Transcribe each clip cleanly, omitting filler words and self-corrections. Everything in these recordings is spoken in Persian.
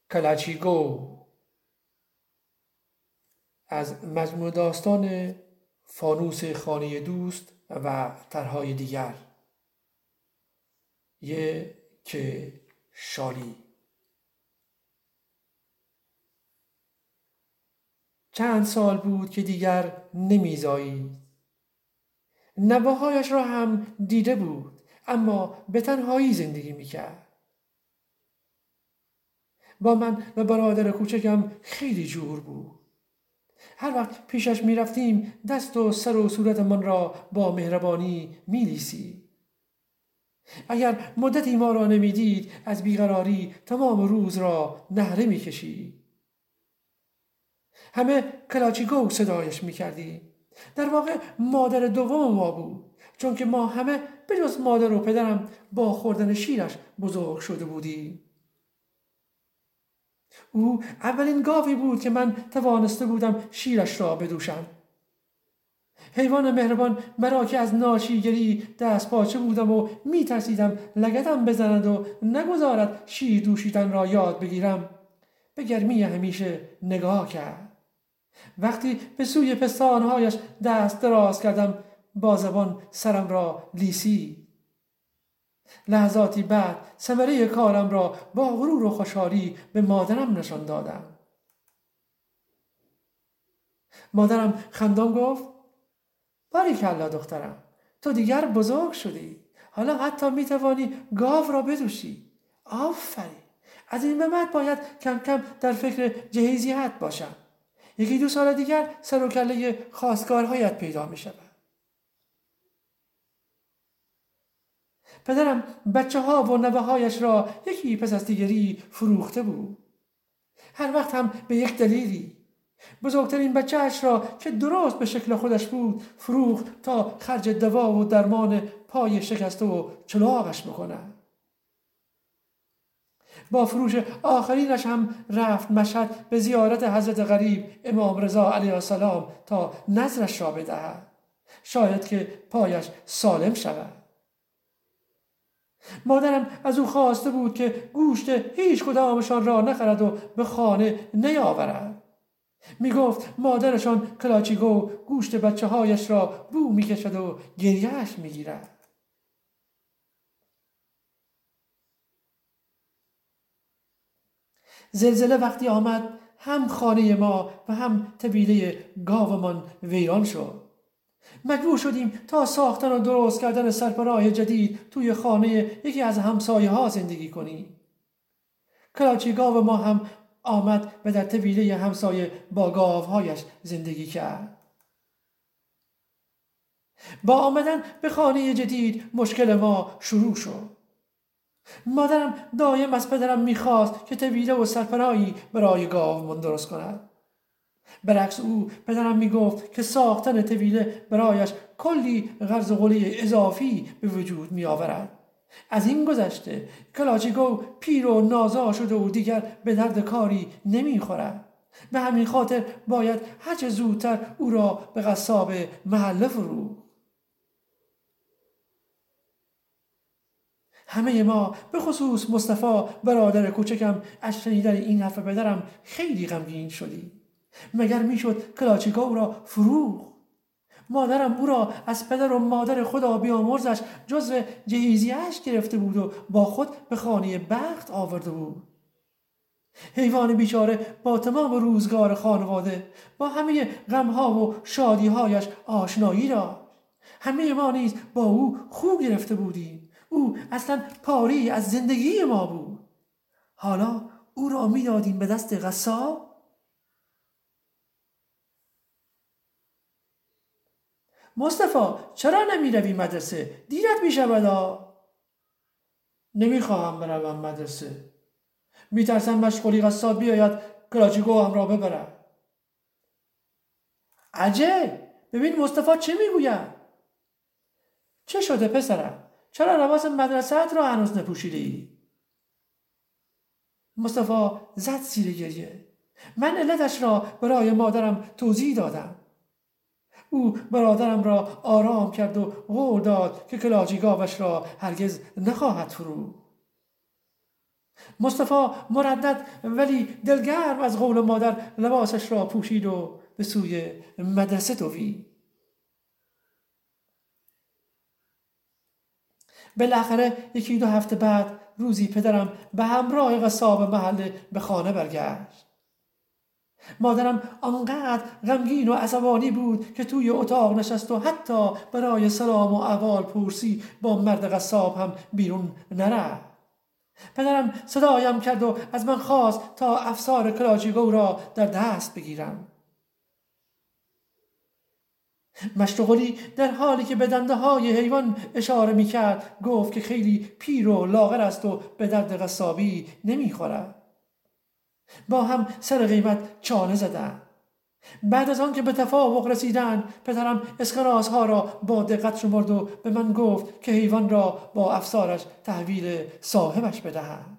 کلاچیگو از مجموع داستان فانوس خانه دوست و طرحهای دیگر. که شالی چند سال بود که دیگر نمیزایید. نواهایش را هم دیده بود، اما به تنهایی زندگی میکرد. با من و برادر کوچکم خیلی جور بود. هر وقت پیشش میرفتیم دست و سر و صورتمان را با مهربانی میلیسید. اگر مدتی ما را نمیدید از بیقراری تمام روز را نهره میکشید. همه کلاچیگو صدایش میکردیم. در واقع مادر دوم ما بود، چون که ما همه به جز مادر و پدرم با خوردن شیرش بزرگ شده بودیم. او اولین گاوی بود که من توانسته بودم شیرش را بدوشم. حیوان مهربان مرا که از ناشیگری دست پاچه بودم و میترسیدم لگدم بزند و نگذارد شیر دوشیدن را یاد بگیرم، به گرمی همیشه نگاه کرد. وقتی به سوی پستانهایش دست دراز کردم با زبان سرم را لیسی. لحظاتی بعد ثمره کارم را با غرور و خوشحالی به مادرم نشان دادم. مادرم خندان گفت: باریکلا دخترم، تو دیگر بزرگ شدی. حالا حتی میتوانی گاو را بدوشی. آفرین. از این به بعد باید کم کم در فکر جهیزیت باشم. 1-2 سال دیگر سر و کله خواستگارهایت پیدا می شود. پدرم بچه ها و نوه هایش را یکی پس از دیگری فروخته بود. هر وقت هم به یک دلیلی. بزرگترین بچه اش را که درست به شکل خودش بود فروخت تا خرج دوا و درمان پای شکسته و چلاغش بکنه. با فروش آخرینش هم رفت مشهد به زیارت حضرت غریب امام رضا علیه السلام تا نظرش را بدهد، شاید که پایش سالم شود. مادرم از او خواسته بود که گوشت هیچ کدامشان را نخرد و به خانه نیاورد. می گفت مادرشان کلاچیگو گوشت بچه هایش را بو می کشد و گریهش می گیرد. زلزله وقتی آمد هم خانه ما و هم طویله گاومان ویران شد. مجبور شدیم تا ساختن و درست کردن سرپناه جدید توی خانه یکی از همسایه ها زندگی کنیم. کلاچی گاو ما هم آمد و در طویله همسایه با گاوهایش زندگی کرد. با آمدن به خانه جدید مشکل ما شروع شد. مادرم دایم از پدرم میخواست که طویله و سرپناهی برای گاومان درست کند. برعکس او پدرم میگفت که ساختن طویله برایش کلی قرض و قله اضافی به وجود میآورد. از این گذشته کلاچیگو پیر و نازا شده و دیگر به درد کاری نمیخورد. به همین خاطر باید هرچه زودتر او را به قصاب محله فروخت. همه ما به خصوص مصطفی برادر کوچکم از شنیدن این حرف پدرم خیلی غمگین شدیم. مگر میشد کلاچیگو را فروخت؟ مادرم او را از پدر و مادر خدا بیامرزش جزو جهیزیه‌اش گرفته بود و با خود به خانه بخت آورده بود. حیوان بیچاره با تمام روزگار خانواده با همه غمها و شادیهایش آشنایی داشت. همه ما نیز با او خو گرفته بودیم. او اصلا پاری از زندگی ما بود. حالا او را میدادیم به دست قصاب؟ مصطفی چرا نمیروی مدرسه؟ دیرت میشود. نمیخواهم بروم مدرسه. میترسم مشغولی قصاب بیاید کلاچیگو هم را ببرد. عجب، ببین مصطفی چه میگوید. چه شده پسرم؟ چرا لباس مدرسه‌ات را هنوز نپوشیدی؟ مصطفی زد زیر گریه. من علتش را برای مادرم توضیح دادم. او برادرم را آرام کرد و قول داد که کلاچیگاوش را هرگز نخواهد فروخت. مصطفی مردد ولی دلگرم از قول مادر لباسش را پوشید و به سوی مدرسه دوید. بالاخره 1-2 هفته بعد روزی پدرم به همراه قصاب محله به خانه برگشت. مادرم آنقدر غمگین و عصبانی بود که توی اتاق نشست و حتی برای سلام و احوال پرسی با مرد قصاب هم بیرون نرفت. پدرم صدایم کرد و از من خواست تا افسار کلاچیگو را در دست بگیرم. مشتغلی در حالی که به دنده های حیوان اشاره می کرد گفت که خیلی پیر و لاغر است و به درد قصابی نمی خورد. با هم سر قیمت چانه زدند. بعد از آن که به توافق رسیدند پدرم اسکناس ها را با دقت شمرد و به من گفت که حیوان را با افسارش تحویل صاحبش بدهم.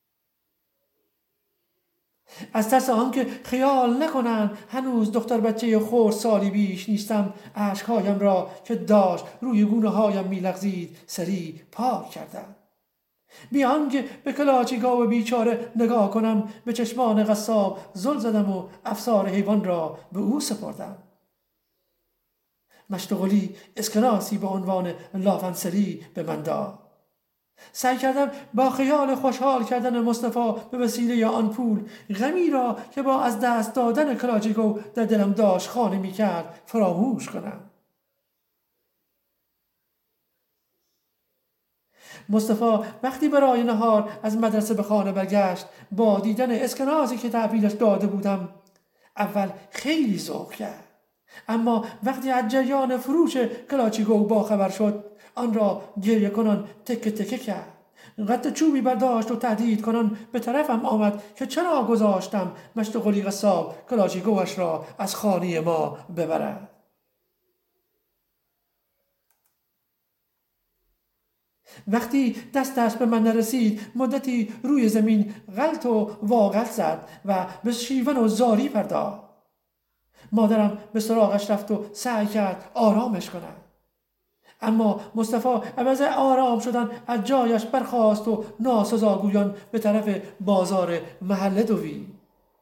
از ترس آنکه خیال نکنند هنوز دختر بچه خرد سالی بیش نیستم اشکهایم را که داشت روی گونه هایم میلغزید سریع پاک کردم. بی آنکه به کلاچیگاو بیچاره نگاه کنم به چشمان قصاب زل زدم و افسار حیوان را به او سپردم. مشتغلی اسکناسی به عنوان لافنسری به من داد. سعی کردم با خیال خوشحال کردن مصطفی به وسیله آن پول غمی را که با از دست دادن کلاچیگو در دلم داشت خانه می کرد فراموش کنم. مصطفی وقتی برای نهار از مدرسه به خانه برگشت با دیدن اسکناسی که تحویلش داده بودم اول خیلی ذوق کرد، اما وقتی از جریان فروش کلاچیگو باخبر شد آن را گریه کنان تکه تکه کرد. قد چوبی برداشت و تهدید کنان به طرفم آمد که چرا گذاشتم مشتغلی قصاب کلاچیگوش را از خانه ما ببرد. وقتی دستش به من نرسید مدتی روی زمین غلط و واغلط زد و به شیون و زاری پرداخت. مادرم به سراغش رفت و سعی کرد آرامش کند، اما مصطفی عوض آرام شدن از جایش برخاست و ناسزاگویان به طرف بازار محله دوید.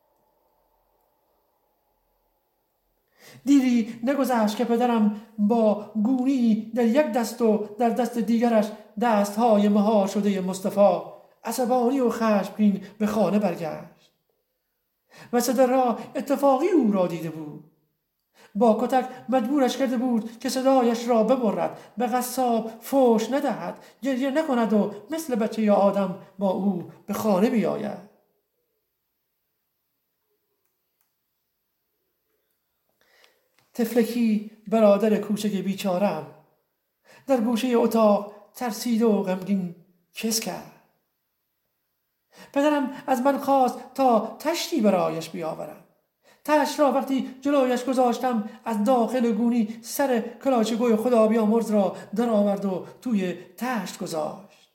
دیری نگذشت که پدرم با گونی در یک دست و در دست دیگرش دستهای مهار شده مصطفی عصبانی و خشمگین به خانه برگشت. وسط راه اتفاقی او را دیده بود. با کتک مجبورش کرده بود که صدایش را ببرد، به قصاب فحش ندهد، گریه نکند و مثل بچه یا آدم با او به خانه بیاید. طفلکی برادر کوچک بیچارم در گوشه اتاق ترسیده و غمگین کس کرد. پدرم از من خواست تا تشتی برایش بیاورم. تشت را وقتی جلویش گذاشتم از داخل گونی سر کلاچیگوی خدا بیامرز را در آورد و توی تشت گذاشت.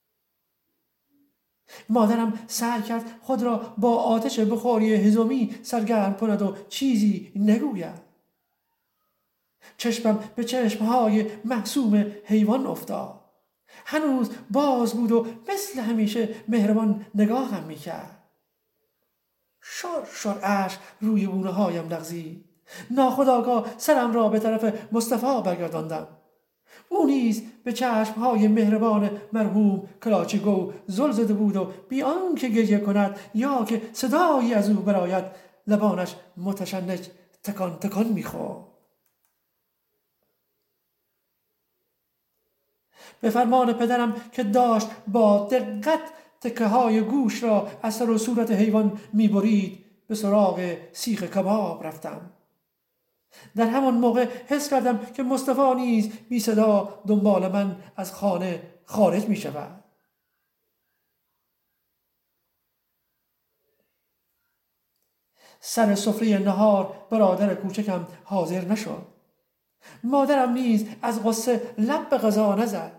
مادرم سعی کرد خود را با آتش بخاری هیزمی سرگرم کند و چیزی نگوید. چشمم به چشمهای محسوم حیوان افتاد. هنوز باز بود و مثل همیشه مهربان نگاهم میکرد. شر شر اشک روی گونه هایم لغزید. ناخودآگاه سرم را به طرف مصطفی برگرداندم. او نیز به چشمهای مهربان مرحوم کلاچیگو زل زده بود و بی آنکه گریه کند یا که صدایی از او برآید لبانش متشنج تکان تکان میخورد. به فرمان پدرم که داشت با دقت تکه های گوش را از سر و صورت حیوان میبرید به سراغ سیخ کباب رفتم. در همان موقع حس کردم که مصطفی نیز بی صدا دنبال من از خانه خارج می شود. سر سفره نهار برادر کوچکم حاضر نشد. مادرم نیز از غصه لب به غذا نزد.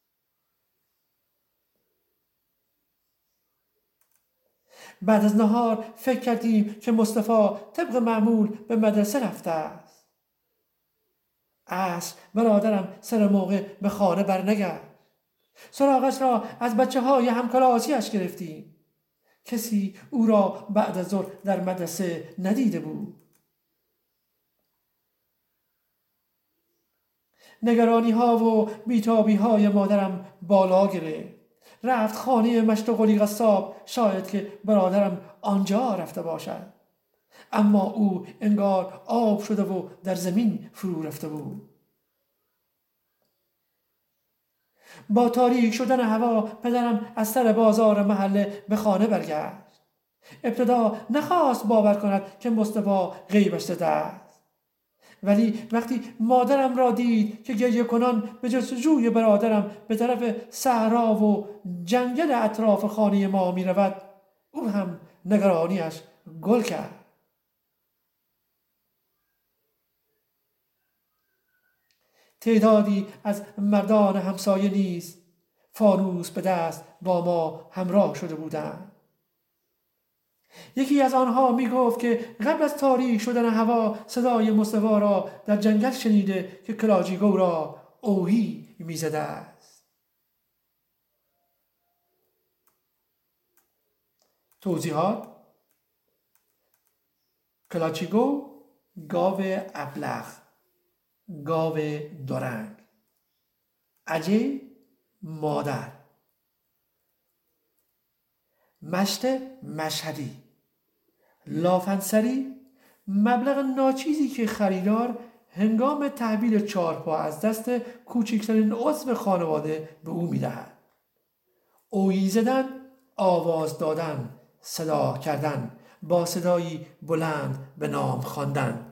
بعد از نهار فکر کردیم که مصطفی طبق معمول به مدرسه رفته است. عصر برادرم سر موقع به خانه برنگشت. سراغش را از بچه‌های همکلاسی‌اش گرفتیم. کسی او را بعد از ظهر در مدرسه ندیده بود. نگرانی ها و بیتابی های مادرم بالا گرفت. رفت خانه مشت و قلی قصاب، شاید که برادرم آنجا رفته باشد. اما او انگار آب شده و در زمین فرو رفته بود. با تاریک شدن هوا پدرم از سر بازار محله به خانه برگشت. ابتدا نخواست باور کند که مصطفی غیبش زده است. ولی وقتی مادرم را دید که گریه کنان به جستجوی برادرم به طرف صحرا و جنگل اطراف خانه ما می رود، او هم نگرانیش گل کرد. تعدادی از مردان همسایه نیز فانوس به دست با ما همراه شده بودند. یکی از آنها می گفت که قبل از تاریک شدن هوا صدای مصطفی را در جنگل شنیده که کلاجیگو را اوهی می زده است. توضیحات: کلاچیگو گاو ابلق، گاو دورنگ. اجه مادر. مشت مشهدی. لافنسری مبلغ ناچیزی که خریدار هنگام تحویل چارپا از دست کوچکترین عضو خانواده به او میدهد. اویی زدن، آواز دادن، صدا کردن، با صدایی بلند به نام خواندن.